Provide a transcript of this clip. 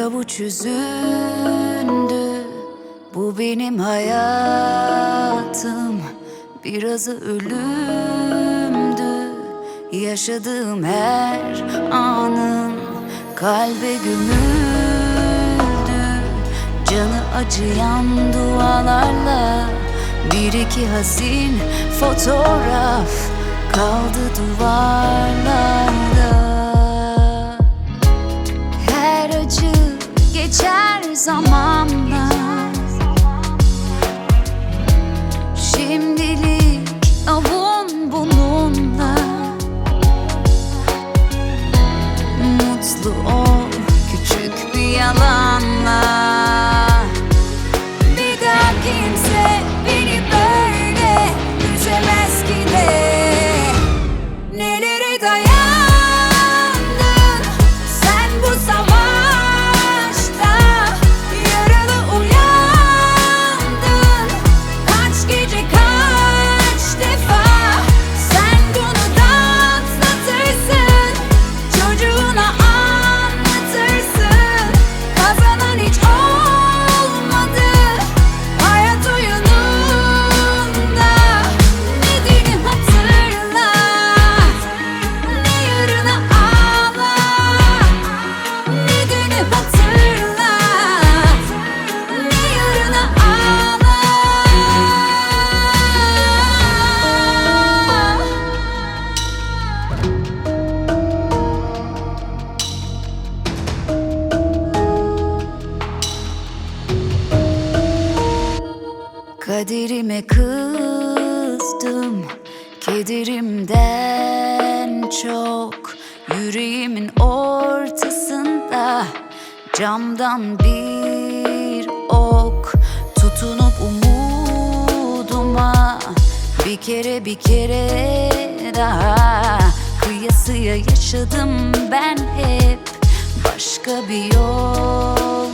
avuç üzündü. Bu benim hayatım, birazı ölümdü. Yaşadığım her anım kalbe gömüldü. Canı acıyan dualarla bir iki hazin fotoğraf kaldı duvarlarda. Her acı geçer zamanla. Şimdilik avun bununla. Mutlu ol küçük bir yalanla. Bir daha kimse beni böyle üzemez ki de. Nelere dayandın sen bu savaşta. Yaralı uyandın kaç gece kaç defa. Sen bunu da atlatırsın, çocuğuna anlatırsın. Kazanan hiç olmadı hayat oyununda. Ne dünü hatırla, ne yarına ağla. Ne dünü hatırla, ne yarına ağla. Kaderime kızdım, kederimden çok. Yüreğimin ortasında camdan bir ok. Tutunup umuduma bir kere daha. Kıyasıya yaşadım ben hep başka bir yol.